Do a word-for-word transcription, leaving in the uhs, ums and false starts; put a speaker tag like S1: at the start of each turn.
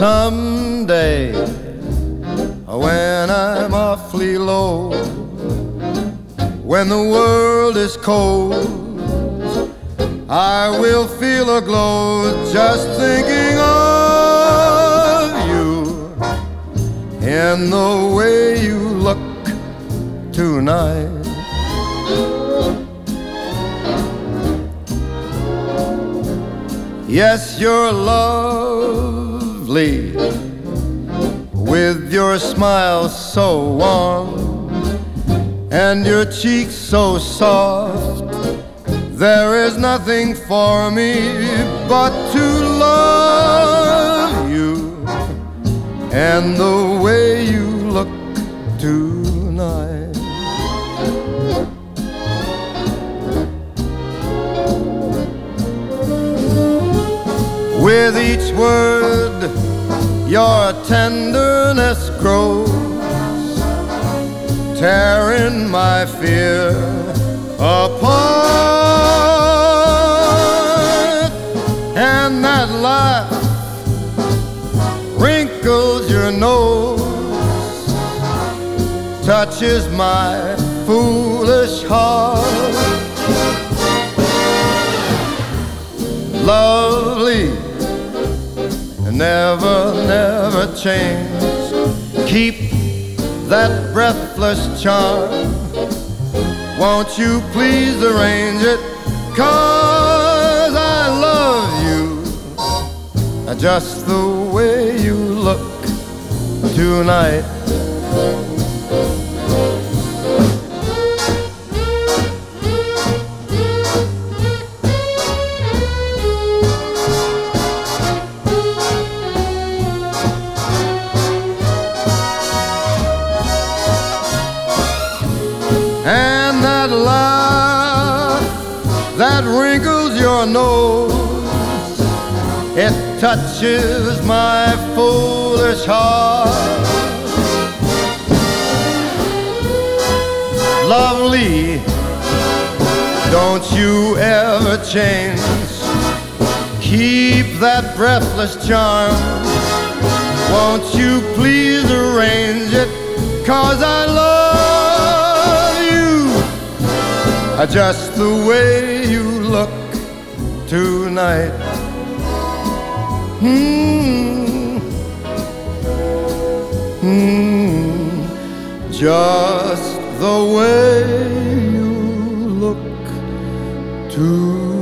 S1: Someday, when I'm awfully low, when the world is cold, I will feel a glow just thinking of you in the way you look tonight. Yes, you're lovely, with your smile so warm and your cheeks so soft. There is nothing for me but to love you and the way you look tonight. With each word, your tenderness grows, tearing my fear apart. And that laugh wrinkles your nose, touches my foolish heart. Lovely, never, never change. Keep that breathless charm. Won't you please arrange it? 'Cause I love you just the way you look tonight. And that laugh that wrinkles your nose, it touches my foolish heart. Lovely, don't you ever change. Keep that breathless charm. Won't you please arrange it? 'Cause I love just the way you look tonight. Hmm, hmm, just the way you look tonight.